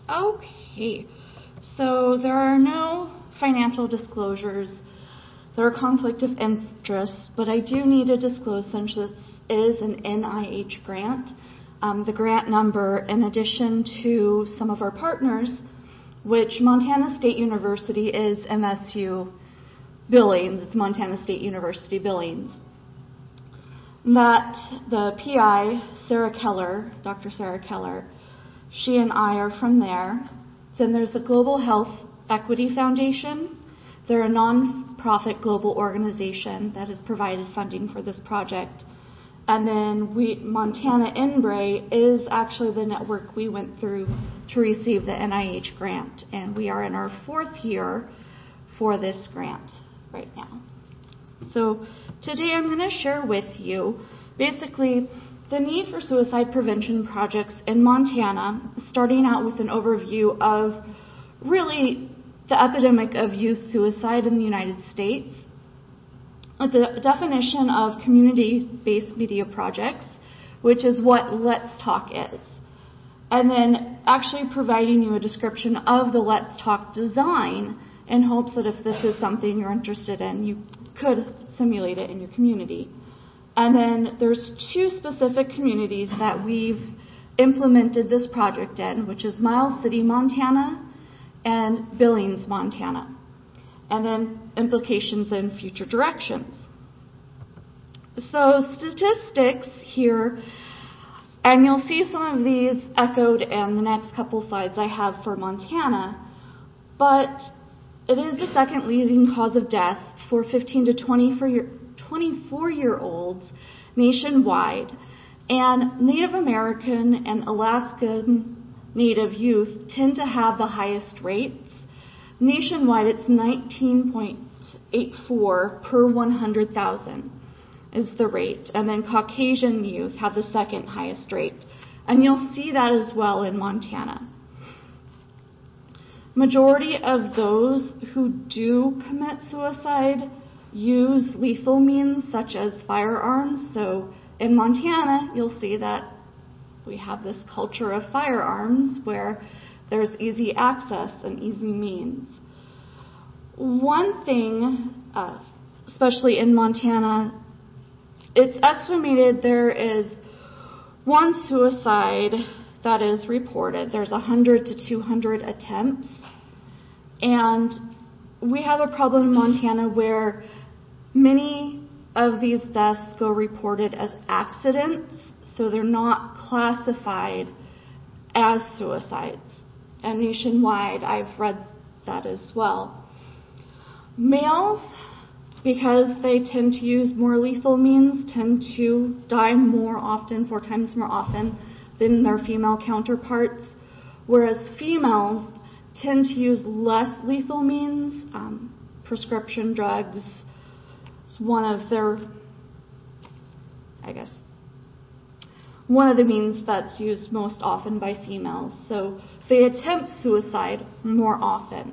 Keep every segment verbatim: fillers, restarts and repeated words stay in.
Okay, so there are no financial disclosures. There are conflict of interest, but I do need to disclose since this is an N I H grant. Um, the grant number, in addition to some of our partners, which Montana State University is M S U Billings, it's Montana State University Billings, that the P I, Sarah Keller, Doctor Sarah Keller, she and I are from there. Then there's the Global Health Equity Foundation. They're a non-profit global organization that has provided funding for this project. And then we, Montana INBRE is actually the network we went through to receive the N I H grant. And we are in our fourth year for this grant right now. So today I'm going to share with you basically the need for suicide prevention projects in Montana, starting out with an overview of really the epidemic of youth suicide in the United States, a de- definition of community-based media projects, which is what Let's Talk is, and then actually providing you a description of the Let's Talk design in hopes that if this is something you're interested in, you could simulate it in your community. And then there's two specific communities that we've implemented this project in, which is Miles City, Montana, and Billings, Montana, and then implications in future directions. So statistics here, and you'll see some of these echoed in the next couple slides I have for Montana, but it is the second leading cause of death for fifteen to twenty-four year olds nationwide, and Native American and Alaskan Native youth tend to have the highest rates. Nationwide, it's nineteen point eight four per one hundred thousand is the rate. And then Caucasian youth have the second highest rate. And you'll see that as well in Montana. Majority of those who do commit suicide use lethal means such as firearms. So in Montana, you'll see that we have this culture of firearms where there's easy access and easy means. One thing, uh, especially in Montana, it's estimated there is one suicide that is reported. There's one hundred to two hundred attempts. And we have a problem in Montana where many of these deaths go reported as accidents, so they're not classified as suicides. And nationwide, I've read that as well. Males, because they tend to use more lethal means, tend to die more often, four times more often than their female counterparts, whereas females tend to use less lethal means. Um, prescription drugs is one of their, I guess, one of the means that's used most often by females. So they attempt suicide more often.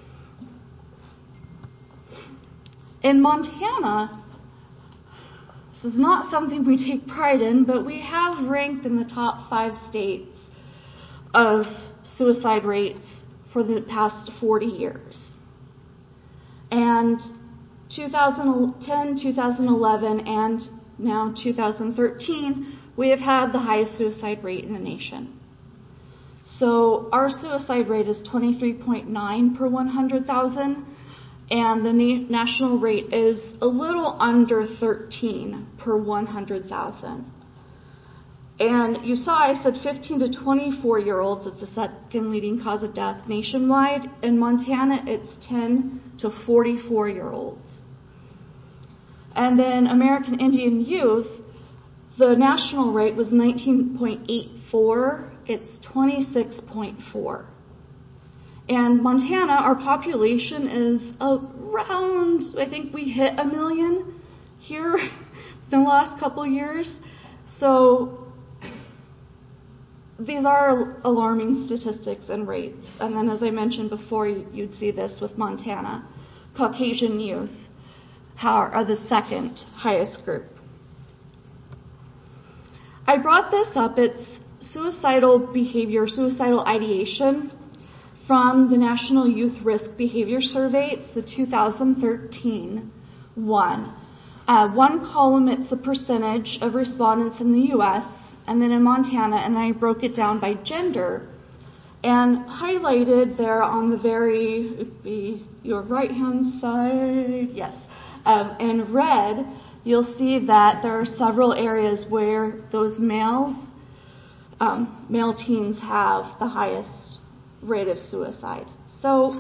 In Montana, this is not something we take pride in, but we have ranked in the top five states of suicide rates for the past forty years. And two thousand ten, two thousand eleven, and now two thousand thirteen, we have had the highest suicide rate in the nation. So our suicide rate is twenty-three point nine per one hundred thousand, and the na- national rate is a little under thirteen per one hundred thousand. And you saw I said fifteen to twenty-four year olds, it's the second leading cause of death nationwide. In Montana, it's ten to forty-four year olds. And then American Indian youth, the national rate was nineteen point eight four, it's twenty-six point four. And Montana, our population is around, I think we hit a million here in the last couple of years. So these are alarming statistics and rates. And then as I mentioned before, you'd see this with Montana. Caucasian youth are the second highest group. I brought this up. It's suicidal behavior, suicidal ideation from the National Youth Risk Behavior Survey. It's the two thousand thirteen one. Uh, one column, it's the percentage of respondents in the U S, and then in Montana, and I broke it down by gender. And highlighted there on the very, it'd be your right-hand side, yes, um, in red, you'll see that there are several areas where those males, um, male teens have the highest rate of suicide. So,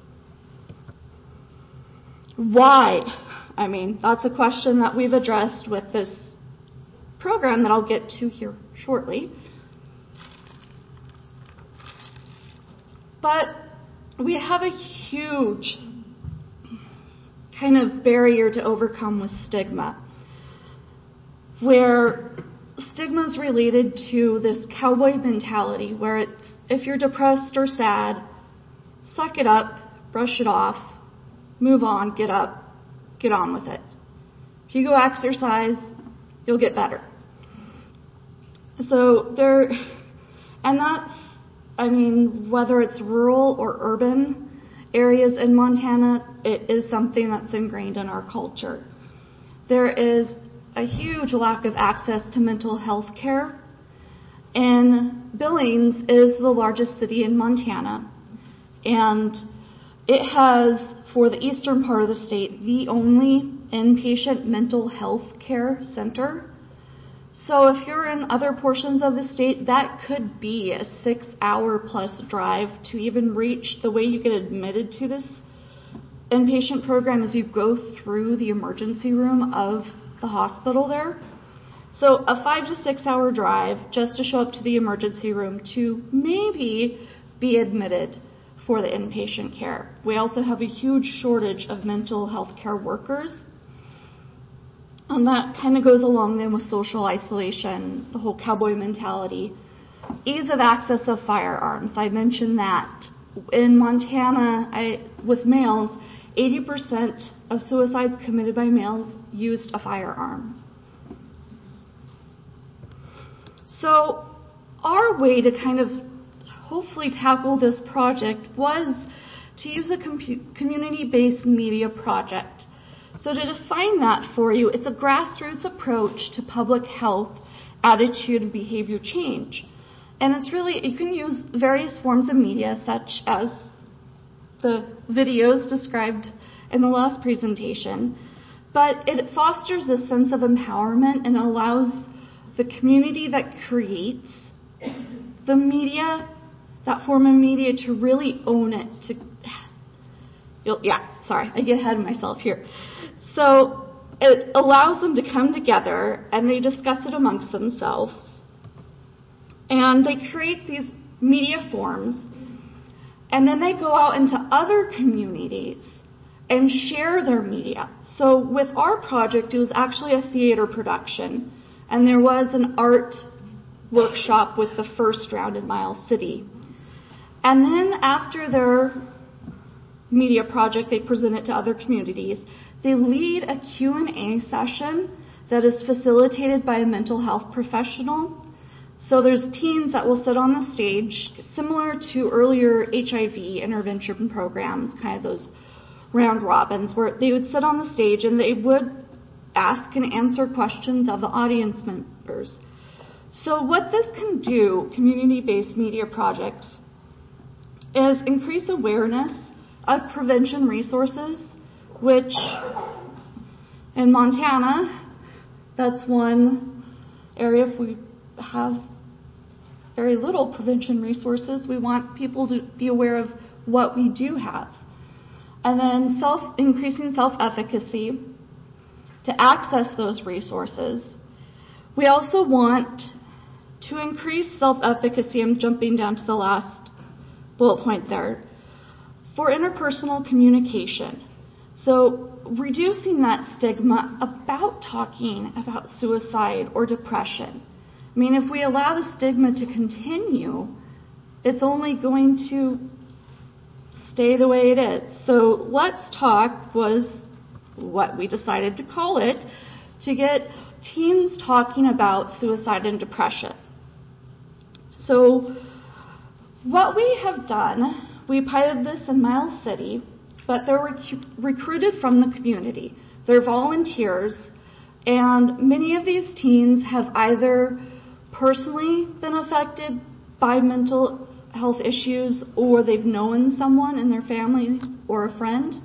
why? I mean, that's a question that we've addressed with this program that I'll get to here shortly. But we have a huge kind of barrier to overcome with stigma, where stigma is related to this cowboy mentality, where it's, if you're depressed or sad, suck it up, brush it off, move on, get up, get on with it. If you go exercise, you'll get better. So there, and that's, I mean, whether it's rural or urban areas in Montana, it is something that's ingrained in our culture. There is a huge lack of access to mental health care, and Billings is the largest city in Montana, and it has, for the eastern part of the state, the only inpatient mental health care center. So if you're in other portions of the state, that could be a six-hour plus drive to even reach. The way you get admitted to this inpatient program is you go through the emergency room of the hospital there. So a five to six hour drive just to show up to the emergency room to maybe be admitted for the inpatient care. We also have a huge shortage of mental health care workers. And that kind of goes along then with social isolation, the whole cowboy mentality. Ease of access of firearms, I mentioned that. In Montana, I, with males, eighty percent of suicides committed by males used a firearm. So our way to kind of hopefully tackle this project was to use a com- community-based media project. So to define that for you, it's a grassroots approach to public health, attitude, and behavior change. And it's really, you can use various forms of media, such as the videos described in the last presentation, but it fosters a sense of empowerment and allows the community that creates the media, that form of media, to really own it. To, yeah, sorry, I get ahead of myself here. So it allows them to come together and they discuss it amongst themselves. And they create these media forms, and then they go out into other communities and share their media. So with our project, it was actually a theater production, and there was an art workshop with the first round in Miles City. And then after their media project, they present it to other communities. They lead a Q and A session that is facilitated by a mental health professional. So there's teens that will sit on the stage, similar to earlier H I V intervention programs, kind of those round robins, where they would sit on the stage and they would ask and answer questions of the audience members. So what this can do, community-based media projects, is increase awareness of prevention resources, which in Montana, that's one area. If we have very little prevention resources, we want people to be aware of what we do have. And then self, increasing self-efficacy to access those resources. We also want to increase self-efficacy, I'm jumping down to the last bullet point there, for interpersonal communication. So reducing that stigma about talking about suicide or depression. I mean, if we allow the stigma to continue, it's only going to stay the way it is. So Let's Talk was what we decided to call it, to get teens talking about suicide and depression. So what we have done, we piloted this in Miles City, but they're rec- recruited from the community. They're volunteers, and many of these teens have either personally been affected by mental health issues, or they've known someone in their family or a friend.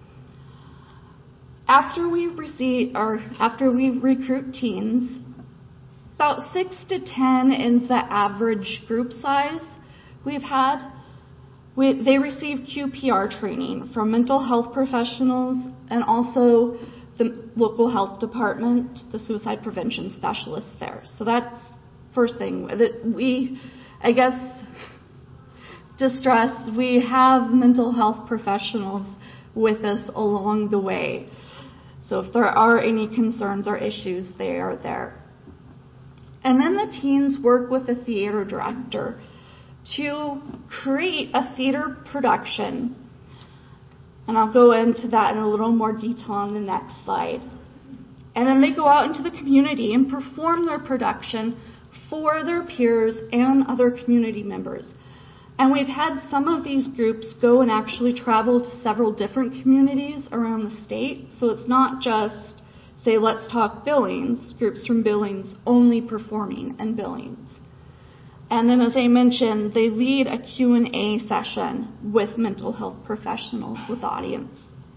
After we receive, or after we recruit teens, about six to ten is the average group size we've had. We, they receive Q P R training from mental health professionals and also the local health department, the suicide prevention specialists there. So that's first thing that we, I guess, distress. We have mental health professionals with us along the way. So if there are any concerns or issues, they are there. And then the teens work with the theater director to create a theater production. And I'll go into that in a little more detail on the next slide. And then they go out into the community and perform their production for their peers and other community members. And we've had some of these groups go and actually travel to several different communities around the state. So it's not just, say, Let's Talk Billings, groups from Billings only performing in Billings. And then, as I mentioned, they lead a Q and A session with mental health professionals with the audience.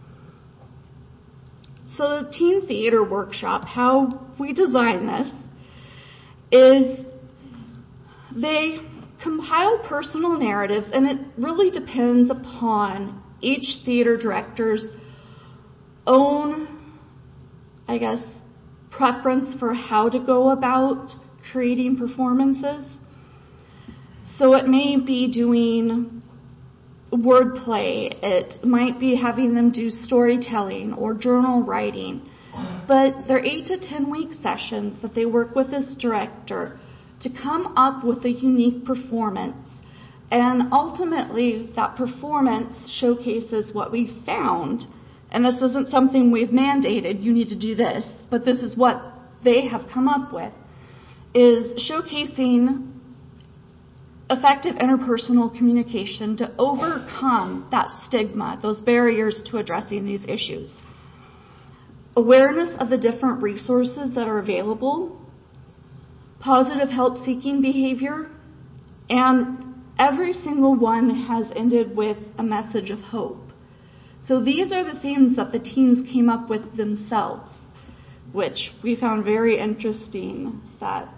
So the Teen Theater Workshop, how we design this is they compile personal narratives, and it really depends upon each theater director's own, I guess, preference for how to go about creating performances. So it may be doing wordplay, it might be having them do storytelling or journal writing, but they're eight to ten week sessions that they work with this director to come up with a unique performance. And ultimately, that performance showcases what we found. And this isn't something we've mandated, you need to do this, but this is what they have come up with, is showcasing effective interpersonal communication to overcome that stigma, those barriers to addressing these issues. Awareness of the different resources that are available, positive help-seeking behavior, and every single one has ended with a message of hope. So these are the themes that the teens came up with themselves, which we found very interesting, that,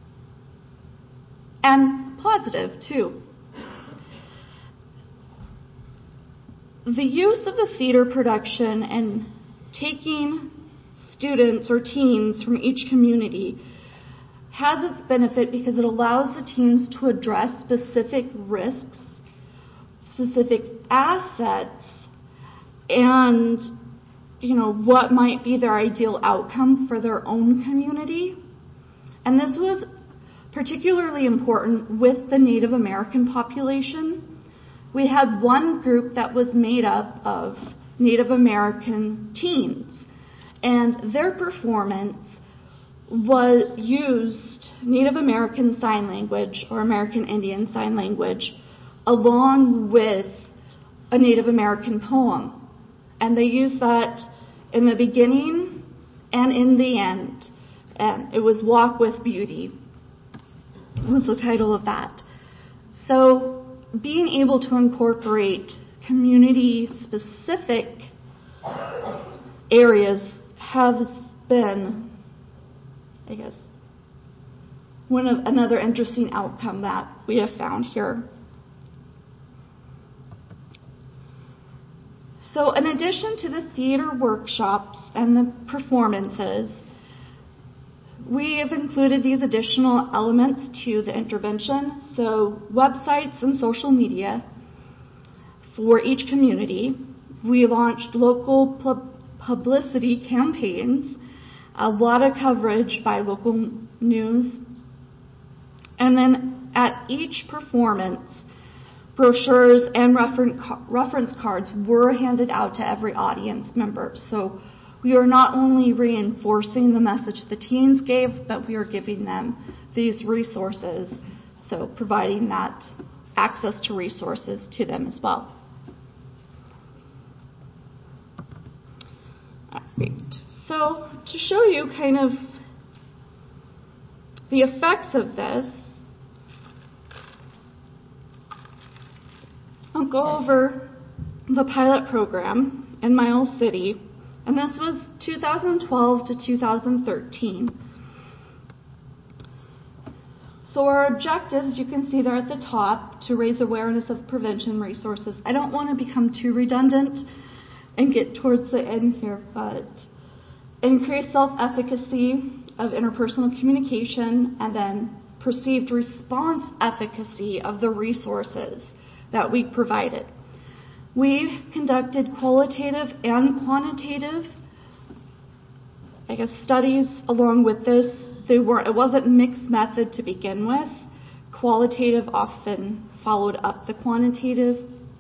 and positive too. The use of the theater production and taking students or teens from each community has its benefit because it allows the teens to address specific risks, specific assets, and, you know, what might be their ideal outcome for their own community. And this was particularly important with the Native American population. We had one group that was made up of Native American teens, and their performance was used Native American Sign Language or American Indian Sign Language along with a Native American poem. And they used that in the beginning and in the end. And it was Walk with Beauty was the title of that. So being able to incorporate community-specific areas has been, I guess, one of another interesting outcome that we have found here. So in addition to the theater workshops and the performances, we have included these additional elements to the intervention. So websites and social media for each community. We launched local pub- publicity campaigns, a lot of coverage by local news. And then at each performance, brochures and referen- reference cards were handed out to every audience member. So we are not only reinforcing the message the teens gave, but we are giving them these resources So providing that access to resources to them as well. All right. So to show you kind of the effects of this, I'll go over the pilot program in Miles City, and this was two thousand twelve to two thousand thirteen. So our objectives, you can see there at the top, to raise awareness of prevention resources. I don't want to become too redundant and get towards the end here, but increase self-efficacy of interpersonal communication, and then perceived response efficacy of the resources that we provided. We conducted qualitative and quantitative, I guess, studies along with this. They were, it wasn't mixed method to begin with. Qualitative often followed up the quantitative.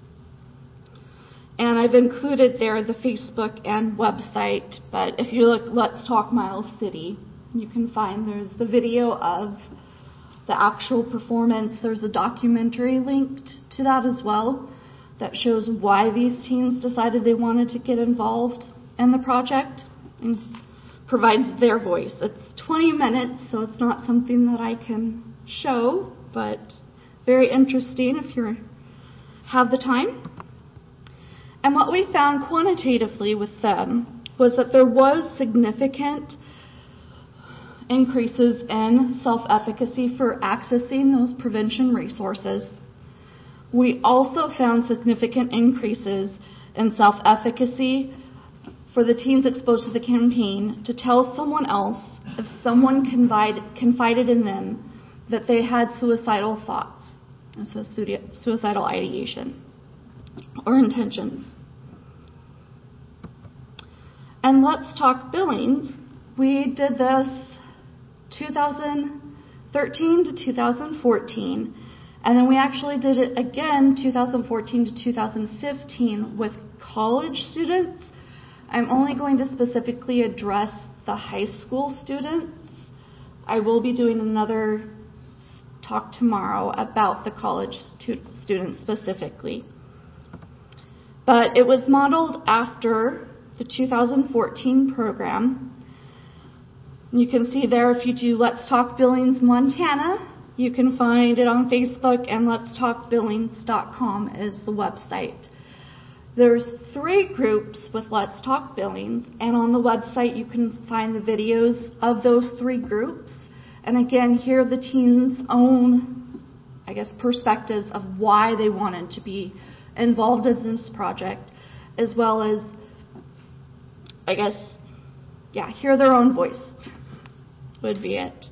And I've included there the Facebook and website, but if you look, Let's Talk Miles City, you can find there's the video of the actual performance. There's a documentary linked to that as well that shows why these teens decided they wanted to get involved in the project and provides their voice. It's twenty minutes, so it's not something that I can show, but very interesting if you have the time. And what we found quantitatively with them was that there was significant increases in self-efficacy for accessing those prevention resources. We also found significant increases in self-efficacy for the teens exposed to the campaign to tell someone else if someone confide, confided in them that they had suicidal thoughts, so suicidal ideation or intentions. And Let's Talk Billings, we did this two thousand thirteen to two thousand fourteen, and then we actually did it again two thousand fourteen to two thousand fifteen with college students. I'm only going to specifically address the high school students. I will be doing another talk tomorrow about the college stu- students specifically. But it was modeled after the two thousand fourteen program. You can see there, if you do Let's Talk Billings Montana, you can find it on Facebook, and lets talk billings dot com is the website. There's three groups with Let's Talk Billings, and on the website you can find the videos of those three groups. And again, hear the teens' own, I guess, perspectives of why they wanted to be involved in this project, as well as, I guess, yeah, hear their own voice would be it.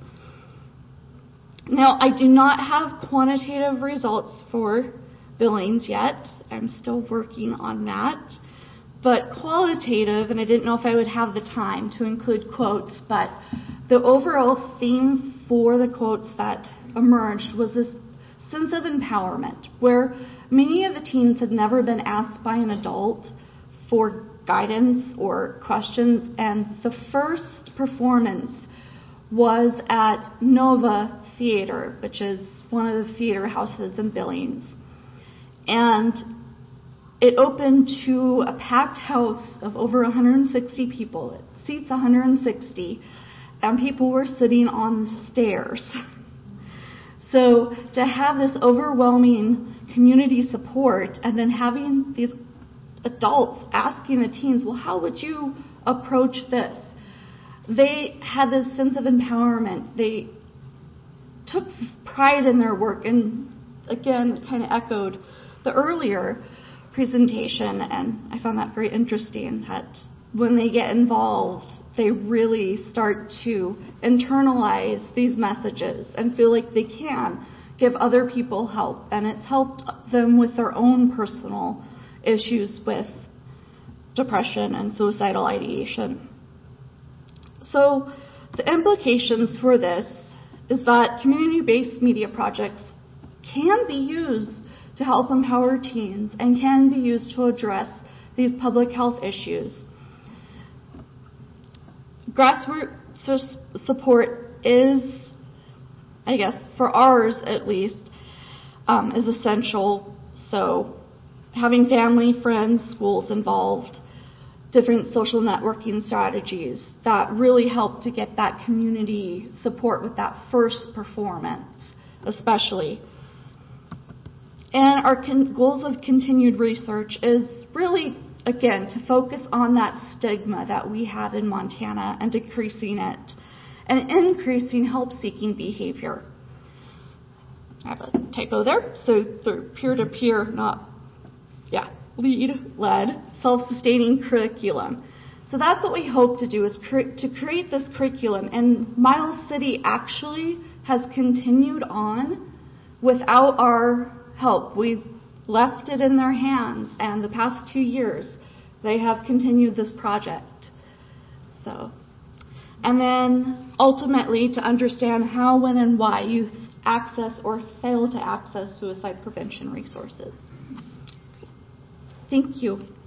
Now, I do not have quantitative results for Billings yet. I'm still working on that. But qualitative, and I didn't know if I would have the time to include quotes, but the overall theme for the quotes that emerged was this sense of empowerment, where many of the teens had never been asked by an adult for guidance or questions, and the first performance was at Nova Theater, which is one of the theater houses in Billings. And it opened to a packed house of over one hundred sixty people. It seats one hundred sixty, and people were sitting on the stairs. So to have this overwhelming community support, and then having these adults asking the teens, well, how would you approach this? They had this sense of empowerment. They took pride in their work, and again, kind of echoed the earlier presentation, and I found that very interesting, that when they get involved, they really start to internalize these messages and feel like they can give other people help, and it's helped them with their own personal issues with depression and suicidal ideation. So the implications for this is that community-based media projects can be used to help empower teens and can be used to address these public health issues. Grassroots support is I guess for ours at least, um, is essential. So having family, friends, schools involved, different social networking strategies that really help to get that community support with that first performance, especially. And our con- goals of continued research is really, again, to focus on that stigma that we have in Montana and decreasing it and increasing help-seeking behavior. I have a typo there. So through peer-to-peer, not, yeah, lead-led, self-sustaining curriculum. So that's what we hope to do, is cre- to create this curriculum. And Miles City actually has continued on without our help. We've left it in their hands, and the past two years they have continued this project. So, and then ultimately to understand how, when, and why youth access or fail to access suicide prevention resources. Thank you.